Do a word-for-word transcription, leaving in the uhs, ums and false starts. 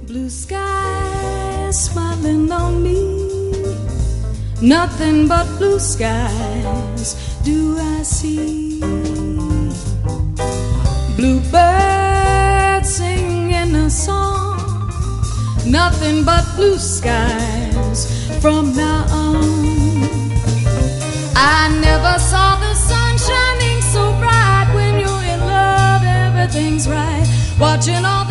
Blue skies smiling on me, nothing but blue skies do I see. Bluebirds singing a song, nothing but blue skies from now on. I never saw the sun shining so bright. When you're in love, everything's right. Watching all